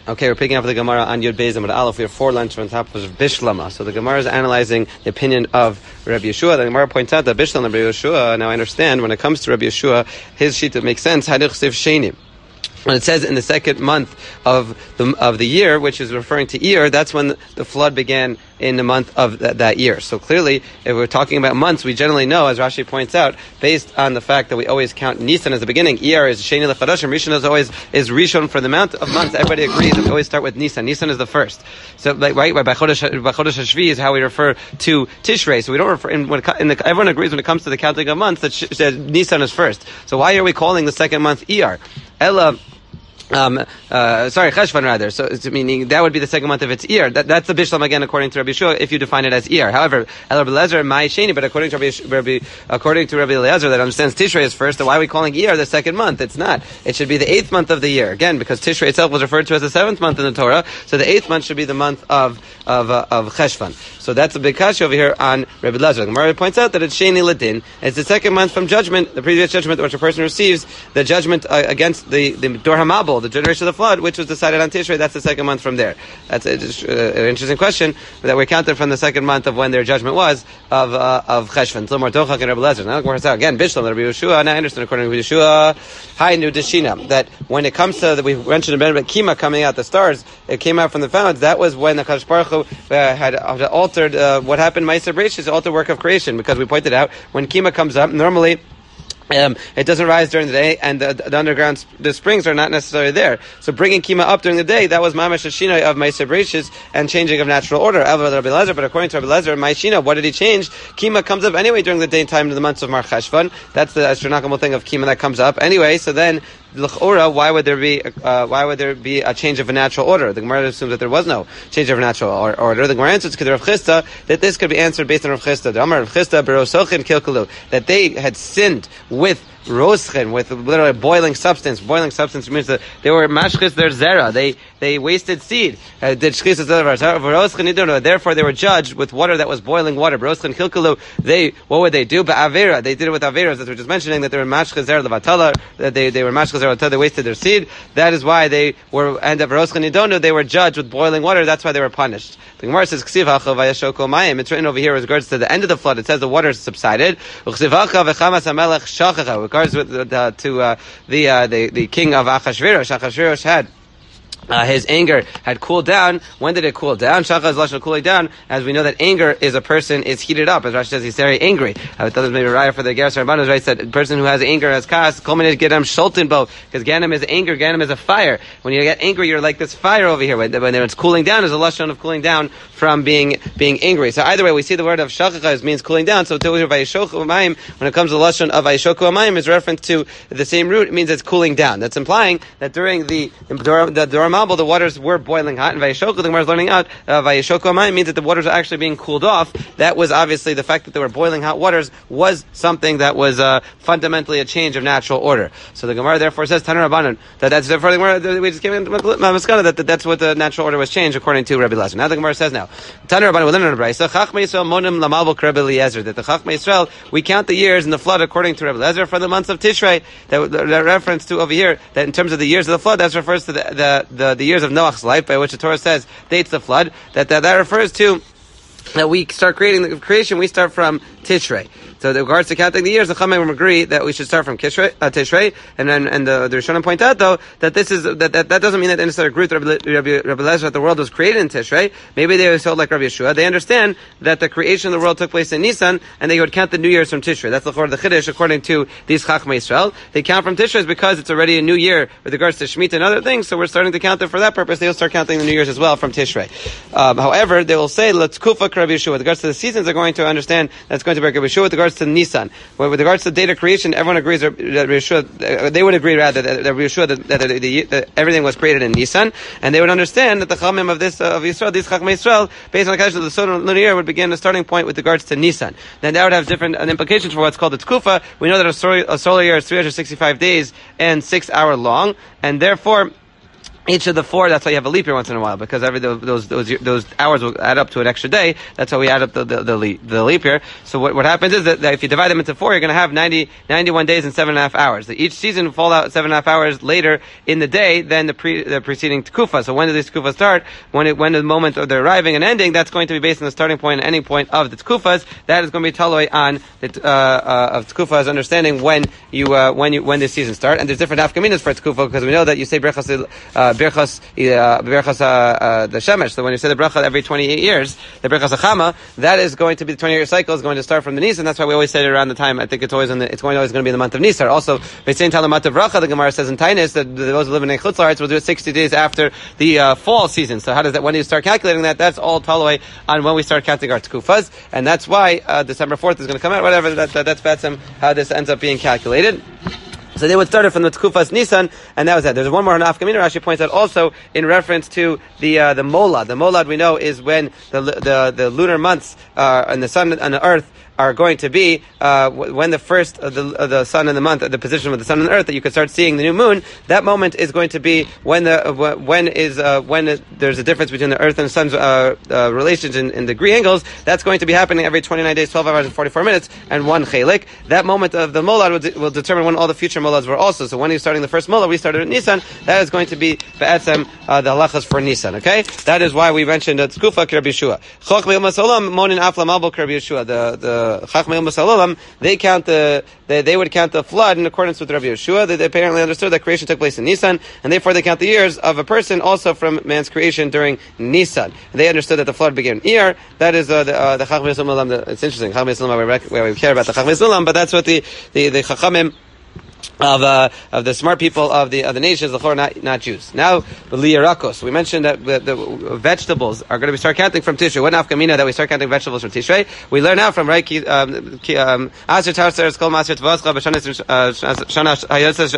Okay, we're picking up the Gemara on Yud Beis Amud Aleph. We have 4 lines on top of Bishlama. So the Gemara is analyzing the opinion of Rabbi Yeshua. The Gemara points out that Bishlam Rabbi Yeshua, now I understand, when it comes to Rabbi Yeshua, his sheet makes sense. Hadich Siv Sheni. When it says in the second month of the year, which is referring to Iyar, that's when the flood began in the month of that year. So clearly, if we're talking about months, we generally know, as Rashi points out, based on the fact that we always count Nisan as the beginning. Iyar is Sheni Lechadashim. Rishon is Rishon for the amount of months. Everybody agrees that we always start with Nisan. Nisan is the first. So, by Chodesh Hashvi is how we refer to Tishrei. So we don't refer. Everyone agrees when it comes to the counting of months that Nisan is first. So why are we calling the second month Iyar? Ella. Cheshvan rather. So it's meaning that would be the second month of its Iyar. That's the Bishlam again, according to Rabbi Yeshua, if you define it as Iyar. However, Rabbi Eliezer, Mai Sheni, but according to Rabbi Eliezer, that understands Tishrei is first. So why are we calling Iyar the second month? It's not. It should be the 8th month of the year. Again, because Tishrei itself was referred to as the 7th month in the Torah. So the 8th month should be the month of Cheshvan. So that's a big kasha over here on Rabbi Eliezer. The Gemara points out that it's Sheni Ladin. It's the second month from judgment, the previous judgment which a person receives, the judgment against the Dor HaMabul, the generation of the flood, which was decided on Tishrei. That's the second month from there. That's an interesting question that we counted from the second month of when their judgment was of Cheshvan. So more Dochak and Rabbi Eliezer. Now again, Bishlam, Rabbi Yeshua. Now I understand according to Yeshua, Hai Nu Deshina, that when it comes to we mentioned a bit about Kima coming out, the stars, it came out from the fountains. That was when the Kadosh Baruch Hu had altered what happened. Ma'aser Bereishis, altered work of creation, because we pointed out when Kima comes up, normally it doesn't rise during the day, and the underground, the springs are not necessarily there. So bringing Kima up during the day, that was Mamash Hashinah of Ma'aser Bereishis and changing of natural order. But according to Rabbi Eliezer, Ma'ashina, what did he change? Kima comes up anyway during the daytime in the months of Mar Cheshvan. That's the astronomical thing of Kima that comes up anyway. So then, l'chora, why would there be a change of a natural order? The Gemara assumes that there was no change of a natural order. The Gemara answers to Rav Chisda that this could be answered based on Rav Chisda. The Amar Rav Chisda berosochin kilkalu, that they had sinned with roschen, with literally boiling substance. Boiling substance means that they were mashchis their zera. They wasted seed. Did shchis, therefore they were judged with water that was boiling water. Roschen kilkalu. What would they do? Ba'avera. They did it with averas, as we were just mentioning, that they were mashchis zera levatala, that they were mashchis zera until they wasted their seed. That is why they were, and of roschen nidonu, they were judged with boiling water. That's why they were punished. The Gemara says, Ksiv hacha vayashoko mayim. It's written over here with regards to the end of the flood. It says the waters subsided. Ksiv hacha v'chamas hamelech shachacha. Regards with the king of Achashverosh. Achashverosh had his anger had cooled down. When did it cool down? Shachar is lashon cooling down, as we know that anger is a person is heated up. As Rashi says, he's very angry. I thought maybe Raya for the Geras Rabbanos, right? Said a person who has anger has kas, culminated gedam sholten bo, because ganem is anger, ganem is a fire. When you get angry, you're like this fire over here. When it's cooling down, is a lashon of cooling down from being angry. So either way, we see the word of shachar means cooling down. So when it comes to the lashon of vayishoku amayim, is reference to the same root. It means it's cooling down. That's implying that during the Mabul, the waters were boiling hot, and Vayishoku, the Gemara is learning out, Vayishoku Amayim means that the waters are actually being cooled off. That was obviously the fact that they were boiling hot waters was something that was fundamentally a change of natural order. So the Gemara therefore says, Tanur Rabbanan, that's therefore the Gemara, we just came in Maskana, that's what the natural order was changed according to Rabbi Eliezer. Now the Gemara says now, Tanur Rabbanan, within the Brayso, Chachmei Yisrael monim lamalbul Rabbi Eliezer, that the Chachmei Yisrael, we count the years in the flood according to Rabbi Eliezer for the months of Tishrei, that reference to over here, that in terms of the years of the flood, that refers to the years of Noach's life, by which the Torah says dates the flood, that refers to that we start creating the creation, we start from Tishrei. So in regards to counting the years, the Chachamim agree that we should start from Tishrei, and the Rishonim point out though that this is that doesn't mean that they necessarily agree with Rabbi Eliezer that the world was created in Tishrei. Maybe they so like Rabbi Yeshua. They understand that the creation of the world took place in Nisan, and they would count the new years from Tishrei. That's the Chiddush according to these Chachmei Yisrael. They count from Tishrei because it's already a new year with regards to Shemitah and other things. So we're starting to count them for that purpose. They'll start counting the new years as well from Tishrei. However, they will say let's kufa Rabbi Yeshua. With regards to the seasons, they're going to understand that's going to be Rabbi Yeshua. With regards to Nisan. With regards to the date of creation, everyone agrees that they would agree rather that everything was created in Nisan, and they would understand that the Chachamim of Yisrael, these Chachmei Yisrael, based on the Kaddish of the solar year, would begin a starting point with regards to Nisan. Then that would have different implications for what's called the Tkufa. We know that a solar year is 365 days and 6 hours long, and therefore each of the 4, that's why you have a leap year once in a while, because those hours will add up to an extra day. That's how we add up the leap year. So what happens is that if you divide them into 4, you're going to have 91 days and 7.5 hours. Each season will fall out 7.5 hours later in the day than the preceding tkufa. So when does this tkufa start? When the moment of the arriving and ending, that's going to be based on the starting point and ending point of the tkufas. That is going to be taloi on the of tkufa's understanding when the season start. And there's different afkaminas for tkufa, because we know that you say brechas Birchas the Shemesh. So when you say the bracha every 28 years, the Birchas Achama, that is going to be the 28-year cycle, is going to start from the Nisan. That's why we always say it around the time. I think it's always always going to be in the month of Nisan. Also, V'tzein Talamat of Bracha, the Gemara says in Tainis that those who live in Chutz La'aretz will do it 60 days after the fall season. So how does that? When do you start calculating that? That's all taloi on when we start counting our tkufas, and that's why December 4th is going to come out. Whatever. That's how this ends up being calculated. So they would start it from the Tkufas Nisan, and that was that. There's one more nafkamina. Rashi points out also in reference to the molad. The molad we know is when the lunar months and the sun and the earth are going to be when the first of the sun and the month, the position of the sun and the earth, that you can start seeing the new moon. That moment is going to be when there's a difference between the earth and the sun's relations in degree angles. That's going to be happening every 29 days, 12 hours and 44 minutes, and 1 chelik. That moment of the molad will determine when all the future molads were also. So when you're starting the first molad, we started at Nisan. That is going to be be'etzem the halachas for Nisan. Okay, that is why we mentioned that Tkufa Rabbi Yeshua. Chok me'il masalam monin afla malbo Rabbi Yeshua. The Chachmei Masalalam, they would count the flood in accordance with Rabbi Yeshua. They apparently understood that creation took place in Nisan, and therefore they count the years of a person also from man's creation during Nisan. They understood that the flood began in Iyar. That is the Chachmei Masalalam. It's interesting. Chachmei Masalalam, where we care about the Chachmei Masalalam, but that's what the Chachamim of the smart people of the nations, not Jews. Now, the liyarakos. We mentioned that the vegetables are going to start counting from Tishrei. What nafkamina that we start counting vegetables from Tishrei? We learn now from Aser Tarser Kol Maser Tvascha Shana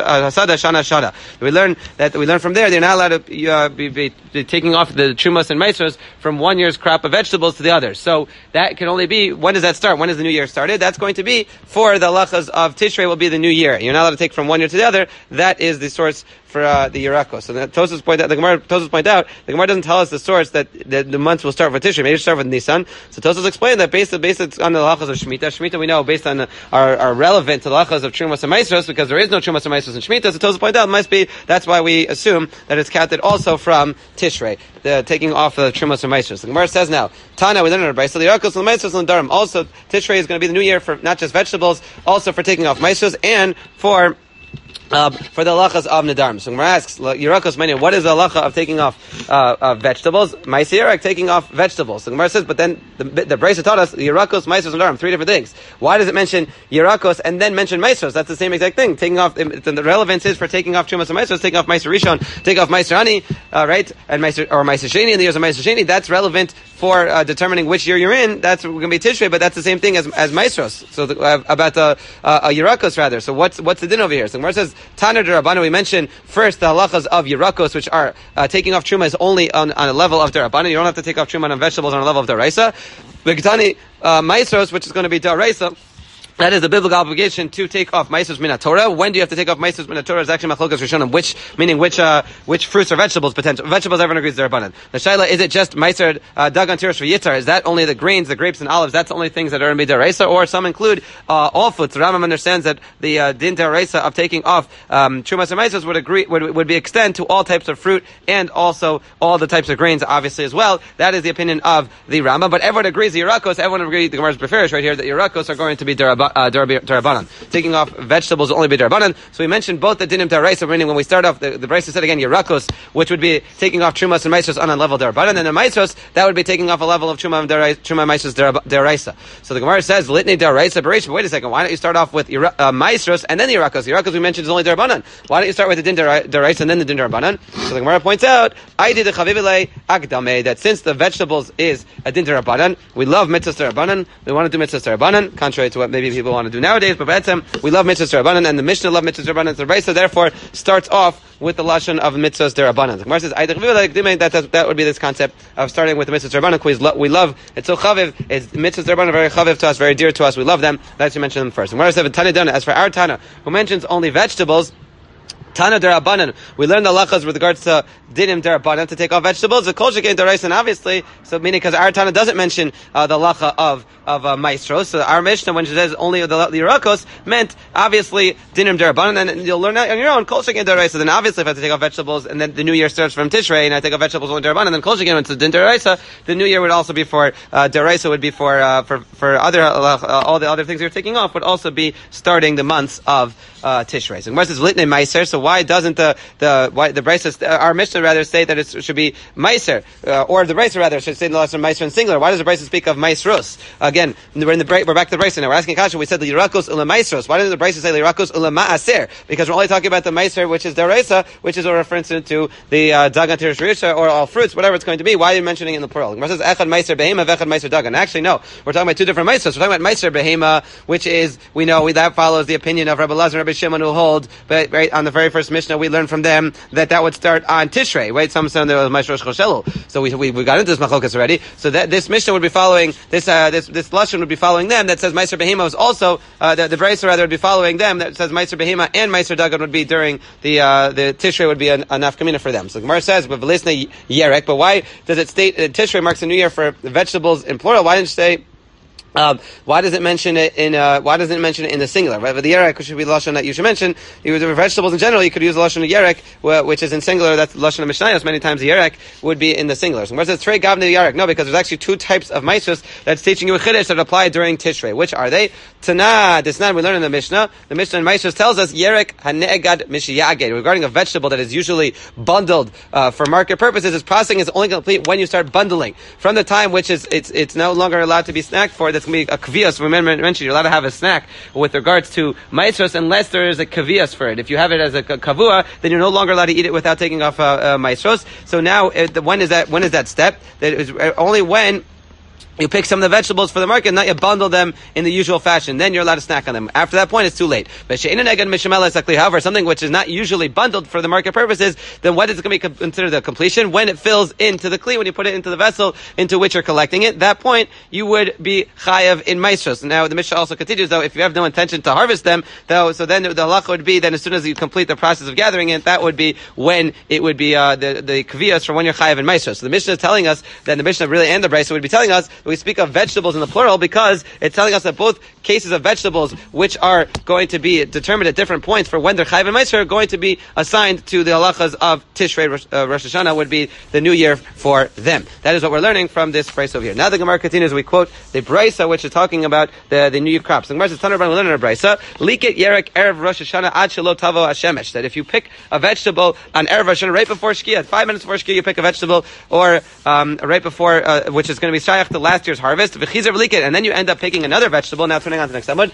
Hasada. We learn from there. They're not allowed to be taking off the trumas and maestros from one year's crop of vegetables to the other. So that can only be, when does that start? When is the new year started? That's going to be for the halachas of Tishrei will be the new year. You're not allowed to take from one year to the other. That is the source for the Yerakos. So the Tosfos point out, the Gemara doesn't tell us the source that the months will start with Tishrei. Maybe it start with Nisan. So Tosfos explained that based on the halachas of Shemitah. Shemitah we know based on are relevant to the halachas of Trumas and Maestros, because there is no Trumas and Maestros in Shemitah. So Tosfos point out that's why we assume that it's counted also from Tishrei, taking off the Trumas and Maestros. The Gemara says now, Tana we learn in our Brayso, the Yerakos and the Maestros and Darim. Also Tishrei is going to be the new year for not just vegetables, also for taking off Maestros and for the halachas of Nadarim. So Gemara asks, Yerakos mania, what is the halacha of taking off vegetables? Ma'aser taking off vegetables. So Gemara says, but then the Brayso taught us Yerakos, Maestros, and Nadarim, 3 different things. Why does it mention Yerakos and then mention Maestros? That's the same exact thing. Taking off, the relevance is for taking off Trumas and Maestros, taking off Ma'aser Rishon, take off Ma'aser Ani, right? And Ma'aser Sheni in the years of Ma'aser Sheni. That's relevant for determining which year you're in. That's going to be Tishrei, but that's the same thing as Maestros. So about Yerakos rather. So what's the din over here? So Gemara says, Taner D'Rabbana, we mentioned first the halachas of Yerakos, which are taking off Truma is only on a level of D'Rabbana. You don't have to take off Truma on vegetables on a level of D'Oraisa. V'Gitani Maestros, which is going to be D'Oraisa. That is the biblical obligation to take off Maestros Min HaTorah. When do you have to take off Maestros Min HaTorah? Is actually Machlokas Rishonim. Which fruits or vegetables potential? Vegetables everyone agrees they're abundant. The Shaila, is it just Meiser Dagan Tirosh for Yitzhar? Is that only the grains, the grapes and olives? That's the only things that are in B'Daraisa? Or some include all foods. The Rambam understands that the Din Daraisa of taking off Trumas and Maestros would be extend to all types of fruit and also all the types of grains, obviously as well. That is the opinion of the Rambam. But everyone agrees the Yerakos. Everyone agrees the Gemara's preferish right here that Yerakos are going to be Darabanan. Taking off vegetables will only be Darabanan. So we mentioned both the Dinim Daraisa, meaning when we start off, the Brisa said again, Yerakos, which would be taking off Trumas and Maestros on a level Darabanan, and the Maestros, that would be taking off a level of Truma and Maestros Daraisa. So the Gemara says, Litni Daraisa Beresh, but wait a second, why don't you start off with Maestros and then the Yerakos? Yerakos we mentioned is only Darabanan. Why don't you start with the Din Daraisa and then the Din Darabanan? So the Gemara points out, I did the Chavivile Akdame, that since the vegetables is a Din Darabanan, we love Mitzvahs Darabanan, we want to do Mitzvahs Darabanan, contrary to what maybe people want to do nowadays, but we love Mitzvahs Darabanan, and the Mishnah love Mitzvahs Darabanan. The Brisa therefore starts off with the lashon of Mitzvahs Darabanan. The Gemara says, that would be this concept of starting with the Mitzvahs Darabanan. We love, it's so chaviv, it's Mitzvahs Darabanan very chaviv to us, very dear to us, we love them. Let's mention them first. The Gemara says, as for our Tana, who mentions only vegetables, Tana derabanan. We learned the halachas with regards to dinim derabanan to take off vegetables. The kol shekain deraisa, obviously. So meaning because our Tana doesn't mention the halacha of maestros. So our Mishnah, when she says only the Yerakos, meant obviously dinim derabanan, and you'll learn that on your own. Kol shekain deraisa. Then obviously if I have to take off vegetables, and then the new year starts from Tishrei, and I take off vegetables only derabanan, then kol shekain went to din deraisa. The new year would also be for deraisa, would be for other all the other things you're taking off would also be starting the months of Tishrei. So Gemara says litnei meiser. So why doesn't the Brisa, our Mishnah rather say that it should be meiser, or the Brisa rather should say the lesson meiser in singular? Why does the Brisa speak of meisros? Again, we're back to the Brisa now. We're asking Kasha. We said the Yerakos ula meisros. Why doesn't the Brisa say the Yerakos ula maaser? Because we're only talking about the meiser, which is deraisa, which is a reference to the dagan tirisha or all fruits, whatever it's going to be. Why are you mentioning it in the plural? Gemara says echad meiser behema, vechad meiser dagan. Actually, no. We're talking about two different meisros. We're talking about meiser behema, which is that follows the opinion of Rabbi Lazar and Rabbi Shimon, who hold, but right on the very first Mishnah, we learned from them that would start on Tishrei. Right? Some said there was Meiser Rosh Choshelu. So we got into this machlokas already. So that this Mishnah would be following this lashon would be following them that says Meiser Behema was also the Brisa rather would be following them that says Meiser Behema and Meiser Dagan would be during the Tishrei would be a nafkamina for them. So Gemara says with Velisna Yerek, but why does it state Tishrei marks a new year for vegetables in plural? Why didn't you say? Why does it mention it in the singular? Right? But the yerek, which should be the lashon that you should mention. For vegetables in general, you could use the lashon of yerek, which is in singular. That's the lashon of mishnayos. Many times the yerek would be in the singular. So where says trei gavne yerek? No, because there's actually two types of maisros that's teaching you a chiddush that apply during Tishrei. Which are they? Tana, Disnan. We learn in the Mishnah. The Mishnah in maisros tells us yerek hanegad mishiyaged regarding a vegetable that is usually bundled for market purposes. Its processing is only complete when you start bundling. From the time which is it's no longer allowed to be snacked for. That's going to be a kvias. Remember, mentioned you're allowed to have a snack with regards to maestros unless there is a kvias for it. If you have it as a kavua, then you're no longer allowed to eat it without taking off maestros. So now, when is that step? That is only when you pick some of the vegetables for the market, not you bundle them in the usual fashion. Then you're allowed to snack on them. After that point, it's too late. However, something which is not usually bundled for the market purposes, then what is going to be considered a completion? When it fills into the kli, when you put it into the vessel into which you're collecting it, that point you would be chayav in maestros. Now the Mishnah also continues, though, if you have no intention to harvest them, though, so then the halacha would be then as soon as you complete the process of gathering it, that would be when it would be the kvias for when you're chayav in maestros. So the Mishnah is telling us that the Mishnah really and the Brisa would be telling us we speak of vegetables in the plural because it's telling us that both cases of vegetables which are going to be determined at different points for when they're chayiv and meiser are going to be assigned to the halachas of Tishrei Rosh Hashanah would be the new year for them. That is what we're learning from this Brisa over here. Now the Gemara continues. We quote the Brisa which is talking about the new year crops. The Gemara says, "Taner we learn in a Brisa, likit yerek erev Rosh Hashanah ad shelo tavo hashemesh." That if you pick a vegetable on erev Rosh Hashanah right before Shkia, 5 minutes before Shkia, you pick a vegetable, or right before which is going to be shayach to last year's harvest, and then you end up picking another vegetable. Now turning on to the next Amud,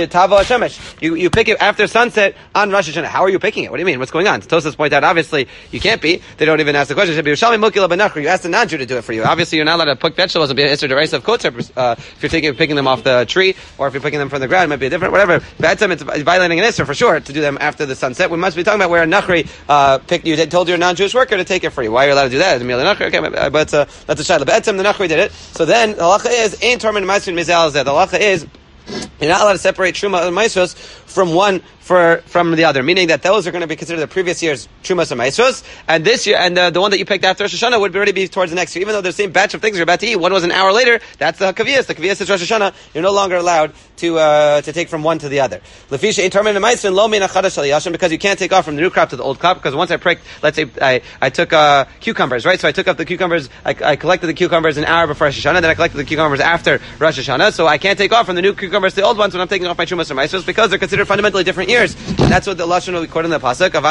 you pick it after sunset on Rosh Hashanah. How are you picking it? What do you mean? What's going on? Tosas point out, obviously, you can't be. They don't even ask the question. You ask the non-Jew to do it for you. Obviously, you're not allowed to pick vegetables and be an Isser D'Oraisa of Kotzer, if you're picking them off the tree, or if you're picking them from the ground, it might be a different, whatever. Be'etzem, it's violating an Isser for sure to do them after the sunset. We must be talking about where a Nachri you told your non-Jewish worker to take it for you. Why are you allowed to do that? Okay, but that's a shayla. Be'etzem, the Nachri did it. So then, the halacha is, ein tormin ma'aser mizal zeh. The halacha is, you're not allowed to separate truma and maestros from one from the other, meaning that those are going to be considered the previous year's trumas and maestros, and this year, and the one that you picked after Rosh Hashanah would already be towards the next year. Even though they're the same batch of things you're about to eat, one was an hour later. That's the kaviyas. The kaviyas is Rosh Hashanah. You're no longer allowed to take from one to the other. Lefisha intermin and maestrin lo min achadash aliyashim, because you can't take off from the new crop to the old crop. Because once I pricked, let's say I took cucumbers, right? So I took up the cucumbers. I collected the cucumbers an hour before Rosh Hashanah. Then I collected the cucumbers after Rosh Hashanah. So I can't take off from the new cucumbers to the old ones when I'm taking off my trumas or maestros, because they're considered fundamentally different years. And that's what the lashon we quote in the pasuk of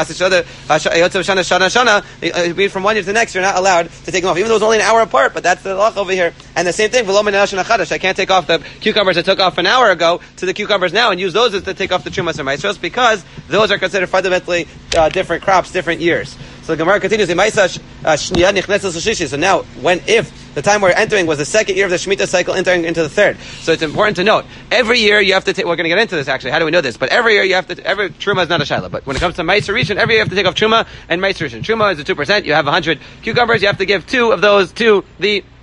Shana. From one year to the next, you're not allowed to take them off, even though it's only an hour apart. But that's the halach over here. And the same thing, I can't take off the cucumbers I took off an hour ago to the cucumbers now and use those as to take off the trumas or maestros, because those are considered fundamentally different crops, different years. So the Gemara continues. So now, if the time we're entering was the second year of the Shemitah cycle, entering into the third. So it's important to note, every year you have to take, we're going to get into this actually, how do we know this? But every year you have to, every Truma is not a Shaila, but when it comes to Meiser Rishon, every year you have to take off Truma and Meiser Rishon. Truma is a 2%, you have 100 cucumbers, you have to give 2 of those to the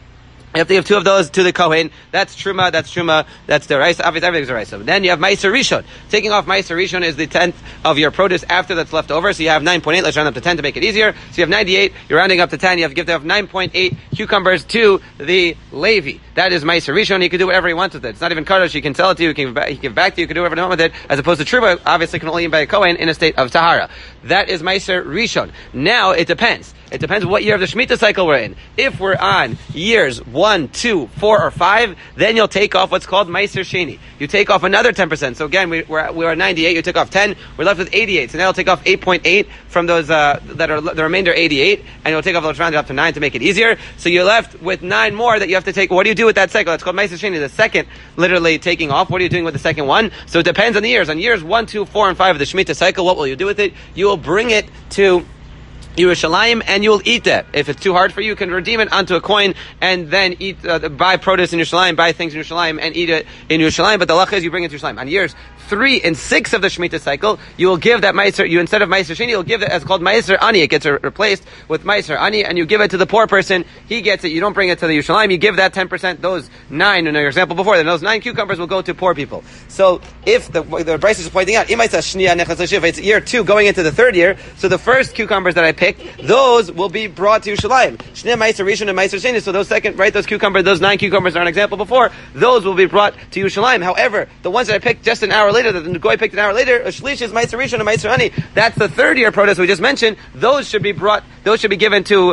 You have to give 2 of those to the Kohen. That's Truma, that's Deraisa. Obviously, everything's Deraisa. Then you have Meiser Rishon. Taking off Meiser Rishon is the 10th of your produce after that's left over. So you have 9.8. Let's round up to 10 to make it easier. So you have 98. You're rounding up to 10. You have to give 9.8 cucumbers to the Levi. That is Meiser Rishon. He can do whatever he wants with it. It's not even Kaddish. He can sell it to you. He can give back to you. You can do whatever you want with it. As opposed to Truma, obviously can only eat by a Kohen in a state of Tahara. That is Meiser Rishon. Now, it depends. It depends what year of the Shemitah cycle we're in. If we're on years 1, 2, 4, or 5, then you'll take off what's called Meiser Sheni. You take off another 10%. So again, we're at 98. You took off 10. We're left with 88. So now you'll take off 8.8 from those that are the remainder 88, and you'll take off those rounded up to 9 to make it easier. So you're left with 9 more that you have to take. What do you do with that cycle? That's called Meiser Sheni. The second, literally taking off. What are you doing with the second one? So it depends on the years. On years 1, 2, 4, and 5 of the Shemitah cycle, what will you do with it? You will bring it to Yerushalayim, and you will eat that. If it's too hard for you, you can redeem it onto a coin and then eat, buy produce in Yerushalayim, buy things in Yerushalayim, and eat it in Yerushalayim. But the halacha is you bring it to Yerushalayim. On years 3 and 6 of the Shemitah cycle, you will give that Meiser, instead of Meiser Sheni, you'll give it as called Meiser Ani. It gets replaced with Meiser Ani, and you give it to the poor person. He gets it. You don't bring it to the Yerushalayim. You give that 10%. Those 9, in your example before, then those 9 cucumbers will go to poor people. So if the Bryce is pointing out, it's year 2 going into the 3rd year, so the first cucumbers that I picked, those will be brought to Yerushalayim. Shnei Meiser Rishon and Meiser Sheni. So those those 9 cucumbers are an example before. Those will be brought to Yerushalayim. However, the ones that I picked just an hour later, that the Goy picked an hour later, a Shlish is Meiser Rishon and Meiser Ani. That's the 3rd year produce we just mentioned. Those should be given to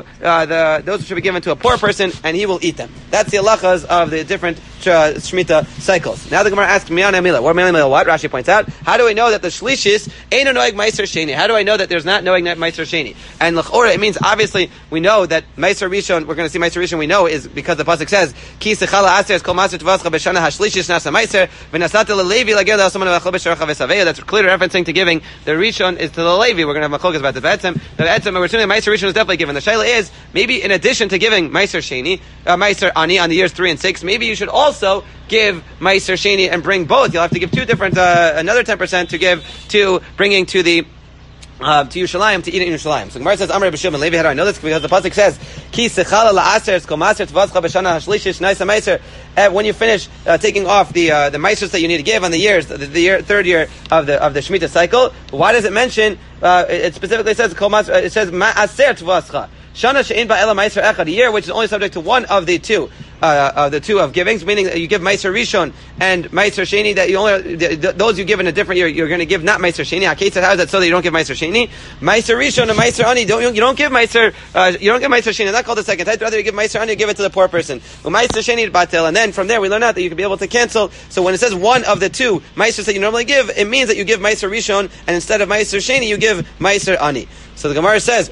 a poor person, and he will eat them. That's the halachas of the different Shemitah cycles. Now the Gemara asks, Miyan Amila. What? Rashi points out, how do I know that the Shlishis ain't noeg Meiser Sheni? How do I know that there's not noeg Meiser Sheni? And l'chora, it means obviously we know that Meiser Rishon, we're going to see Meiser Rishon, we know is because the pasuk says, Ki sechala aser es kol maser tvascha b'shana hashlishis nasa Meiser v'nasata l'levi l'ger l'asman v'achol b'sharacha v'saveya. That's clearly referencing to giving the Rishon is to the Levi. We're going to have machlokas about the Be'etzem. The Be'etzem, we're assuming Meiser Rishon is definitely given. The shaila is, maybe in addition to giving Meiser Sheni, Meiser Ani on the years 3 and 6, maybe you should also give Meiser Sheni and bring both. You'll have to give 2 different, another 10% to give to bringing to the to Yerushalayim, to eat it in Yerushalayim. So Gemara says, Amar B'Shimon and Levi, how do I know this? Because the pasuk says, Ki sechala la'aser skol maser tvascha b'shana hashlishish naisa meiser. When you finish taking off the meisers that you need to give on the years, the 3rd year of the Shemitah cycle, why does it mention? It specifically says kol maser. It says ma'aser tvascha. Shana she'in ba'ela meiser echad, a year which is only subject to one of the 2. The 2 of givings, meaning that you give Meiser Rishon and Meiser Sheni, that you only, those you give in a different year, you're going to give not Meiser Sheni. Hakeitzad, how is that so that you don't give Meiser Sheni? Meiser Rishon and Meiser Ani, you don't give Meiser Sheni, not called the second type, rather you give Meiser Ani, you give it to the poor person. Meiser Sheni batel, and then from there we learn out that you can be able to cancel. So when it says one of the 2 Meisers that you normally give, it means that you give Meiser Rishon, and instead of Meiser Sheni, you give Meiser Ani. So the Gemara says,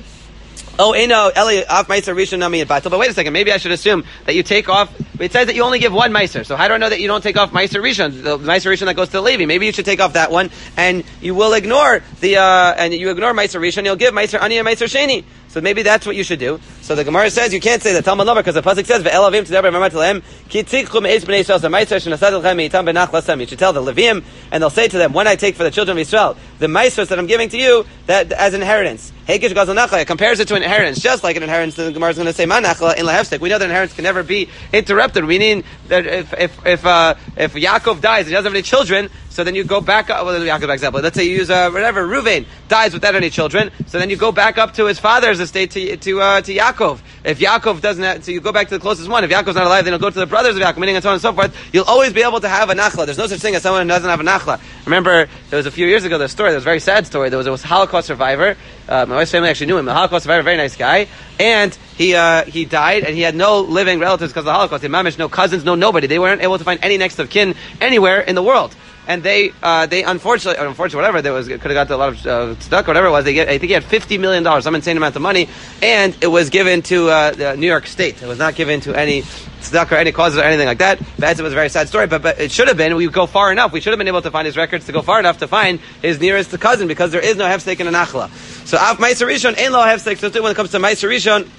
Eli off Meiser Rishon Nami at Batel. But wait a second, maybe I should assume that you take off. It says that you only give 1 Meiser. So how do I know that you don't take off Meiser Rishon, the Meiser Rishon that goes to the Levi? Maybe you should take off that one, and you will ignore Meiser Rishon. You'll give Meiser Ani and Meiser Sheni. So maybe that's what you should do. So the Gemara says you can't say that Talmud Lover because the pasuk says ve'elavim tzedaber mamatalem ki tzikchu me'ez bnei Yisrael meiser shenasad lechem meitam benach lasem. You should tell the Levim, and they'll say to them, when I take for the children of Israel the meisers that I'm giving to you that as inheritance, heikish gazanacha, it compares it to an inheritance, just like an inheritance. The Gemara is going to say manachla in lahefsek. We know that inheritance can never be interrupted. We mean that if Yaakov dies, he doesn't have any children. So then you go back up, well, Yaakov example. Let's say you use Reuven dies without any children. So then you go back up to his father's estate to Yaakov. If Yaakov doesn't have, so you go back to the closest one. If Yaakov's not alive, then you'll go to the brothers of Yaakov, meaning and so on and so forth. You'll always be able to have a nachla. There's no such thing as someone who doesn't have a nachla. Remember, there was a few years ago, there was a very sad story. There was a Holocaust survivor. My wife's family actually knew him. A Holocaust survivor, very nice guy. And he died, and he had no living relatives because of the Holocaust. He had mamish, no cousins, no nobody. They weren't able to find any next of kin anywhere in the world. And they unfortunately, whatever, could have got a lot of tzedakah, whatever it was. I think he had $50 million, some insane amount of money, and it was given to the New York State. It was not given to any tzedakah or any causes or anything like that. But it was a very sad story, but it should have been. We go far enough. We should have been able to find his records to go far enough to find his nearest cousin, because there is no hefsek in a nachla. So af Meiser Rishon ain't lo hefsek. So when it comes to Meiser Rishon,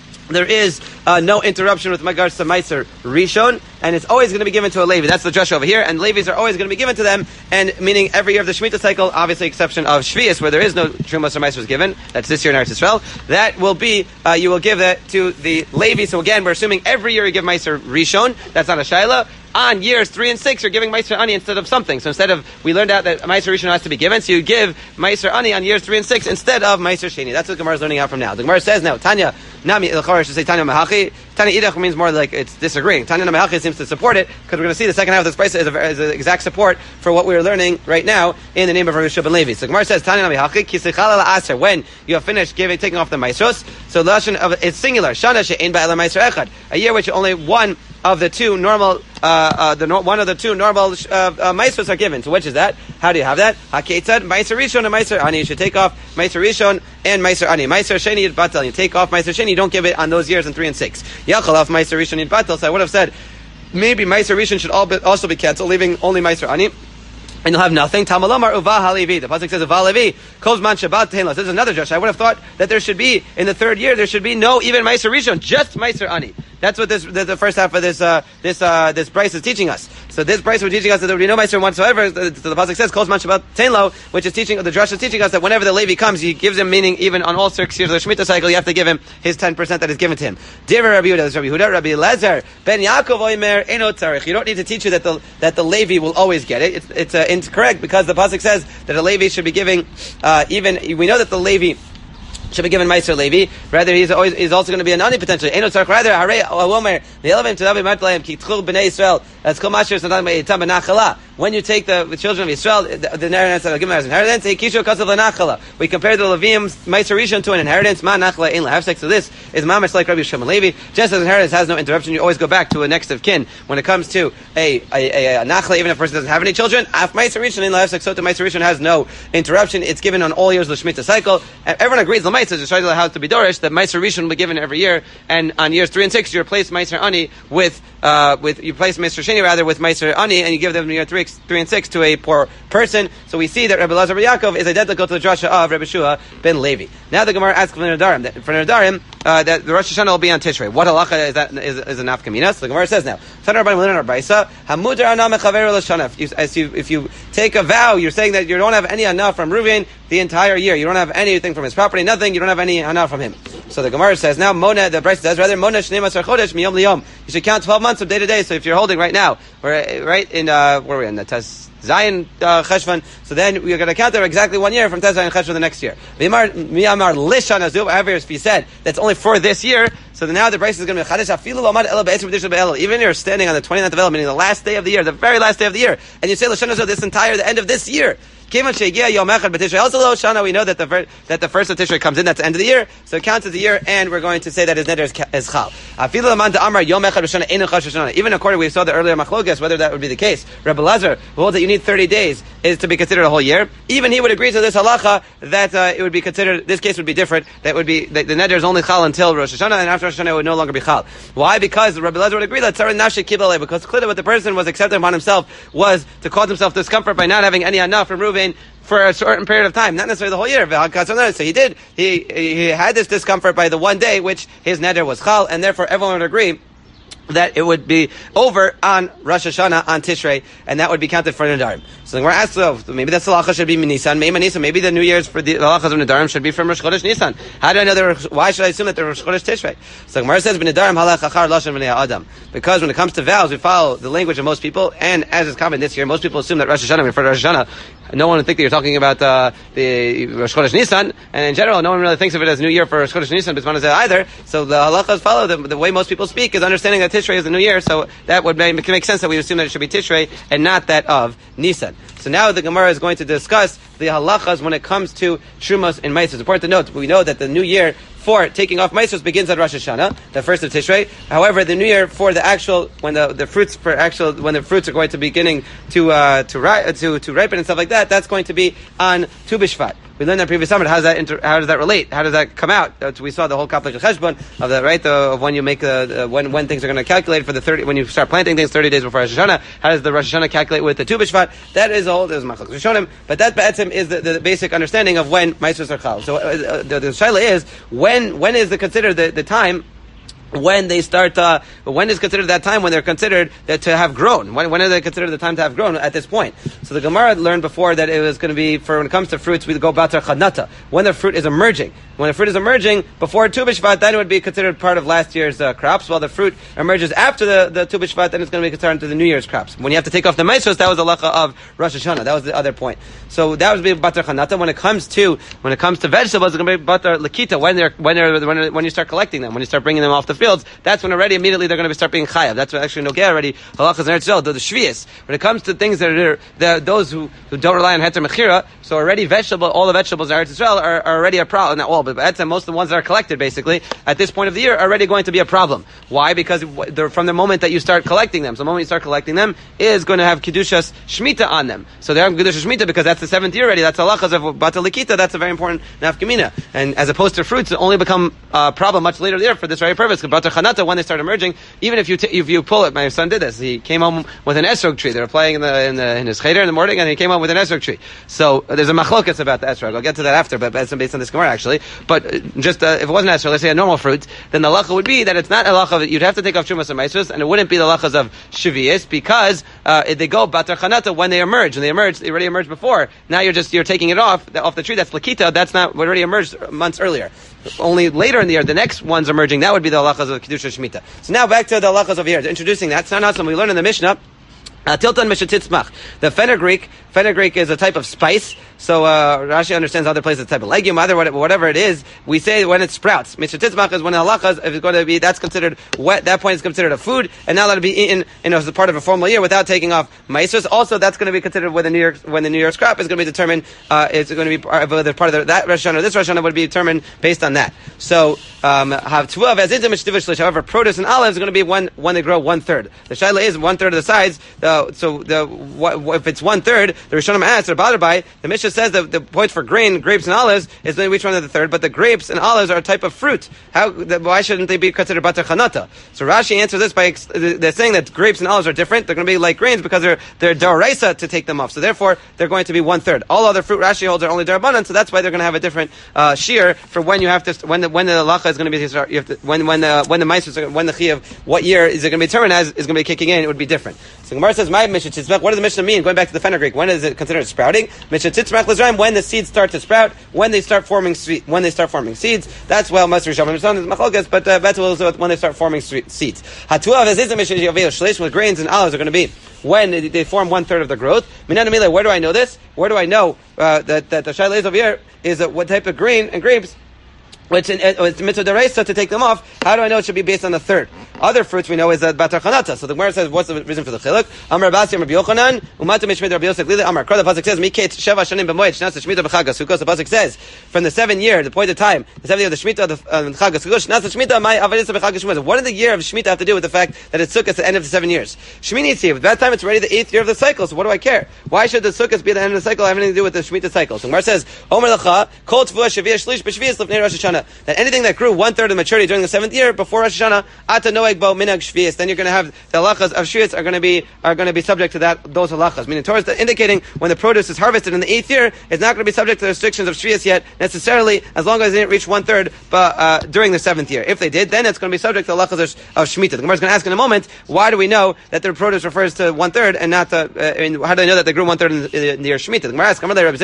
there is no interruption with regards to Meiser Rishon, and it's always going to be given to a Levi. That's the drush over here, and Levis are always going to be given to them, and meaning every year of the Shemitah cycle, obviously exception of Shvius, where there is no Trumas or Meiser given. That's this year in Eretz Yisrael. That will be, you will give that to the Levi. So again, we're assuming every year you give Meiser Rishon. That's not a Shaila. On years 3 and 6, you're giving Meiser Ani instead of something. So instead of, we learned out that Meiser Rishon has to be given, so you give Meiser Ani on years 3 and 6 instead of Meiser Sheni. That's what the Gemara is learning out from now. The Gemara says now, Tanya, Nami, Ilchor should say Tanya Mehachi. Tanya Idach means more like it's disagreeing. Tanya Mehachi seems to support it, because we're going to see the second half of this price is an exact support for what we're learning right now in the name of Rabbi Shua ben Levi. So the Gemara says, Tanya Mehachi, Kisichala La'aser, when you have finished taking off the Meisros, so the Lashon of it's singular, Shana She'ein Ba'ela Meiser Echad, a year which only one of the two normal, one of the two normal Meisros are given. So which is that? How do you have that? Haketzad, Meiser Rishon and Meiser Ani. You should take off Meiser Rishon and Meiser Ani. Meiser Sheni Yid Batel. You take off Meiser Sheni, you don't give it on those years in 3 and 6. Yachal off Meiser Rishon Yid Batel. So I would have said, maybe Meiser Rishon should also be canceled, leaving only Meiser Ani. And you'll have nothing. Tamalomar Uva Halevi. The pasuk says Uva Levi. Kozman Shabbat Tehinlos. This is another Josh. I would have thought that there should be in the third year there should be no even Meiser Rishon, just Meiser Ani. That's what the first half of this Bryce is teaching us. So this Bryce was teaching us that there would be no Meiser whatsoever. So the pasuk says Kozman Shabbat Tehinlo, which is teaching the Josh is teaching us that whenever the Levi comes, he gives him meaning even on all 6 years of the Shemitah cycle. You have to give him his 10% that is given to him. Dear Rabbi Yehuda, this is Rabbi Yehuda, Rabbi Lezer Ben Yaakov Oimer Eno Tzarich. You don't need to teach you that the Levi will always get it. It's incorrect because the pasuk says that a Levi should be giving even. We know that the Levi should be given Meiser Levi. Rather, he's also going to be an Ani potentially. Eno Tzarich. Rather, Harei Omer the Elavim to Rabbi Matlayim Ki Tchul Bnei Yisrael. That's Kol Masher Satan Beitam Benachala. When you take the children of Israel, the inheritance that are given as inheritance, Kishu Kasav Lenachala. We compare the Levium's Meiser Rishon to an inheritance. Ma Nachla Ein Lahavsek. So this is mamish like Rabbi Shimon Levi. Just as inheritance has no interruption, you always go back to a next of kin when it comes to a Nachla, even if a person doesn't have any children. Af Meiser Rishon Ein Lahavsek. So the Meiser Rishon has no interruption. It's given on all years of the Shemitah cycle. Everyone agrees. The Meiser just how to be dorish. That Meiser Rishon will be given every year, and on years 3 and 6, you replace Meiser Ani with you replace Meiser Sheni rather with Meiser Ani, and you give them in year 3 and 6 to a poor person. So we see that Rabbi Lazar ben Yaakov is identical to the drasha of Rabbi Shua ben Levi. Now the Gemara asks for Nadarim that the Rosh Hashanah will be on Tishrei. What halacha is that? Is a nafkamina? So the Gemara says now, if you take a vow, you're saying that you don't have any anah from Reuven the entire year. You don't have anything from his property, nothing. You don't have any anah from him. So the Gemara says now, Mona, the Bryce says rather, Mona Shnei Masar Chodesh Miyom Liyom. You should count 12 months of day to day. So if you're holding right now, we're right in where are we in the Tez Zion Cheshvan. So then we're going to count there exactly 1 year from Tez Zion Cheshvan the next year. Miyamar Lishan Azuv. However, if he said that's only for this year, so now the Bryce is going to be Chadesh Afilu Lomad Ela Be'etzim B'Dishah Be'el. Even if you're standing on the 29th of El, meaning the last day of the year, the very last day of the year, and you say Lishan Azuv the end of this year. We know that the first of Tishrei comes in, that's the end of the year, so it counts as a year, and we're going to say that his neder is chal. Even according, we saw the earlier machlokas, whether that would be the case. Rabbi Lazar, who holds that you need 30 days, is to be considered a whole year. Even he would agree to this halacha, that it would be considered, this case would be different, that would be, the neder is only chal until Rosh Hashanah, and after Rosh Hashanah it would no longer be chal. Why? Because Rabbi Lazar would agree that Tzara Nafshi Kibaleh, because clearly what the person was accepting upon himself was to cause himself discomfort by not having any anah from Reuven for a certain period of time, not necessarily the whole year. So he did. He had this discomfort by the one day, which his neder was chal, and therefore everyone would agree that it would be over on Rosh Hashanah, on Tishrei, and that would be counted for Nadarim. So we're asked, maybe that's the halacha should be Nisan, maybe the New Year's for the halachas of Nadarim should be from Rosh Chodesh Nisan. How do I know why should I assume that they're Rosh Chodesh Tishrei? So Gemara says, Nadarim halach achar lashon v'nei Adam. Because when it comes to vows, we follow the language of most people, and as is common this year, most people assume that Rosh Hashanah, we refer to Rosh Hashanah, no one would think that you're talking about the Rosh Chodesh Nisan, and in general, no one really thinks of it as New Year for Rosh Chodesh Nisan, but either. So the halachas follow the way most people speak is understanding that Tishrei is the New Year, so that would make sense that we assume that it should be Tishrei and not that of Nisan. So now the Gemara is going to discuss the halachas when it comes to Trumos and Maasros. It's important to note, we know that the New Year for taking off Maasros begins at Rosh Hashanah, the first of Tishrei. However, the New Year for the actual, when the fruits are going to be beginning to ripen and stuff like that, that's going to be on Tu B'Shvat. We learned that previous summer. How does that relate? How does that come out? We saw the whole complex of Cheshbon of the of when you make when things are going to calculate for the 30 when you start planting things 30 days before Rosh Hashanah. How does the Rosh Hashanah calculate with the Tu B'Shvat? That is all. There's Machlokes Rishonim, but that Ba'etzim is the basic understanding of when Maasros are chal. So the shaila is when is considered the time when they start, when is considered that time when they're considered to have grown? When are they considered the time to have grown at this point? So the Gemara learned before that it was going to be, for when it comes to fruits, we go batar chanata, when the fruit is emerging. When the fruit is emerging before Tu B'Shvat, then it would be considered part of last year's crops, while the fruit emerges after the Tu B'Shvat, then it's going to be considered to the New Year's crops. When you have to take off the maizos, that was the halacha of Rosh Hashanah. That was the other point. So that would be batar chanata. When it comes to vegetables, it's going to be batar lakita, when you start collecting them, when you start bringing them off the fields, that's when already immediately they're going to start being chayav. That's what actually nogeh already halachas in Eretz Yisrael, the shvius. When it comes to things that are those who don't rely on heter mechira, so already all the vegetables in Eretz Yisrael are already a problem. Not all, but most of the ones that are collected basically at this point of the year are already going to be a problem. Why? Because from the moment that you start collecting them, so the moment you start collecting them is going to have kedushas shmita on them. So they have kedushas shmita because that's the 7th year already. That's halachas of batal likita. That's a very important nafkamina. And as opposed to fruits, it only become a problem much later in the year for this very purpose. Batar chanata, when they start emerging, even if you pull it, my son did this. He came home with an esrog tree. They were playing in his cheder in the morning, and he came home with an esrog tree. So there's a machlokas about the esrog. I'll get to that after, but based on this Gemara actually. But just if it wasn't esrog, let's say a normal fruit, then the halacha would be that it's not a halacha. You'd have to take off shumas and maisros, and it wouldn't be the halachas of shvius because they go batar chanata when they emerge. And they already emerged before. Now you're taking it off the tree. That's lakita. That's not what already emerged months earlier. Only later in the year, the next one's emerging. That would be the halachas of kedusha shmita. So now back to the halachas of here. Introducing that. It's not something we learn in the Mishnah. Tilton mishatitzmach. The fenugreek is a type of spice. So Rashi understands other places, a type of legume, whatever it is. We say when it sprouts. Mishatitzmach is when the halachas, if it's going to be, that's considered wet. That point is considered a food, and now that'll be eaten as a part of a formal year without taking off maisos. Also, that's going to be considered when the New Year's crop is going to be determined. It's going to be part of that Rosh Hashanah. This Rosh Hashanah would be determined based on that. So have 12 as however, produce and olives are going to be when they grow 1/3. The shaila is 1/3 of the size. If it's 1/3, the Rishonim asked or bothered by the Mishnah says that the point for grain, grapes, and olives is then which one of the third, but the grapes and olives are a type of fruit. Why shouldn't they be considered batar chanata? So Rashi answers this by they're saying that grapes and olives are different. They're going to be like grains because they're daraisa to take them off. So therefore, they're going to be 1/3. All other fruit Rashi holds are only darabanan, so that's why they're going to have a different shear for when you have to when the halacha is going to be when the ma'aser when the chiyuv what year is it going to be determined as is going to be kicking in. It would be different. So Gemara says, "My mishnah tzmach." What does the mishnah mean? Going back to the fenugreek, when is it considered sprouting? Mishnah tzmach l'zraim, when the seeds start to sprout, when they start forming seeds. That's well, Master Rishon is machlokas, but that's also when they start forming seeds. Hatuav is the mishnah yovel shleish with grains and olives are going to be when they form 1/3 of the growth. Minanamila, where do I know this? Where do I know that the shaila is over here is what type of grain and grapes? Which it's mitzvah deraisa to take them off. How do I know it should be based on the third? Other fruits we know is batar chanata. So the Gemara says, what's the reason for the chiluk? Amar Rabasi, Amar Yochanan, Umata Mishmid Rabbi Yosef Lila, Amar Kra. The pasuk says, Miket Sheva Shanim B'Moed Shnas Shmita B'Chag Sukkos. The pasuk says, from the 7th year, the point of time, the 7th year of the Shmita of the Chag Sukkos, Shnas Shmita My Avadisa B'Chag Shmita. What did the year of Shmita have to do with the fact that it's Sukkos at the end of the 7 years? Shmini Tziv. At that time, it's already the 8th year of the cycle. So what do I care? Why should the Sukkos be at the end of the cycle? Have anything to do with the Shmita cycle? So the Gemara says, Omer Lacha Kol Tvua Shavia Shlish B'Shvias Lefnei Rosh Hashanah. That anything that grew 1/3 of maturity during the 7th year before Rosh Hashanah, Ata Noeg Bo Minag Shvias. Then you're going to have the halachas of shvius are going to be subject to those halachas. Meaning, Torah is indicating when the produce is harvested in the 8th year, it's not going to be subject to the restrictions of shvius yet necessarily, as long as they didn't reach 1/3, but during the 7th year. If they did, then it's going to be subject to the halachas of shmita. The Gemara is going to ask in a moment, why do we know that the produce refers to 1/3 and not to? How do I know that they grew 1/3 in the year shmita? The Gemara asks,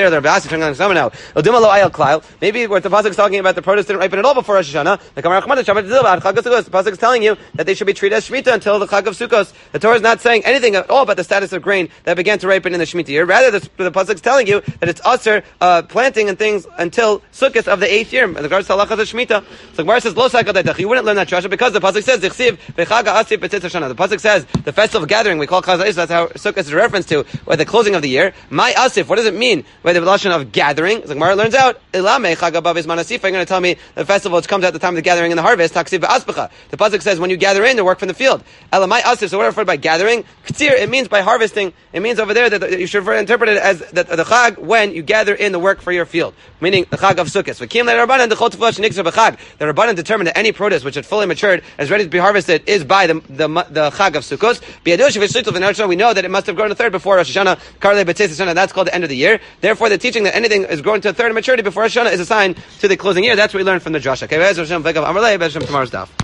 maybe what the pasuk is talking about, the produce didn't ripen at all before Rosh Hashanah. The pasuk is telling you that they should be treated as shmita until the Chag of Sukkos. The Torah is not saying anything at all about the status of grain that began to ripen in the Shemitah year. Rather, the pasuk is telling you that it's usher planting and things until Sukkos of the 8th year. In regards to halachas of Shemitah, so Gemara says lo sakadaytach. You wouldn't learn that drasha because the pasuk says zichsiv v'chaga asif b'tzitz Hashanah. The pasuk says the festival of gathering we call Chazal Ish. That's how Sukkos is a reference to the closing of the year. My asif. What does it mean by the lashon of gathering? So Gemara learns out ilame chaga bav is manasif. You're going to tell me the festival which comes at the time of the gathering and the harvest. Taksiv v'aspecha. The pasuk says when you gather in to work from the field. Elamai asif. So what are referred by gathering? Ktsir. It means by harvesting. It means over there that you should interpret it as the chag when you gather in the work for your field, meaning the chag of Sukkot. The Rabbanan determined that any produce which had fully matured, is ready to be harvested, is by the chag of Sukkot. We know that it must have grown a third before Rosh Hashanah. That's called the end of the year. Therefore, the teaching that anything is growing to a third of maturity before Rosh Hashanah is a sign to the closing year. That's what we learned from the drasha. Okay, tomorrow's daf.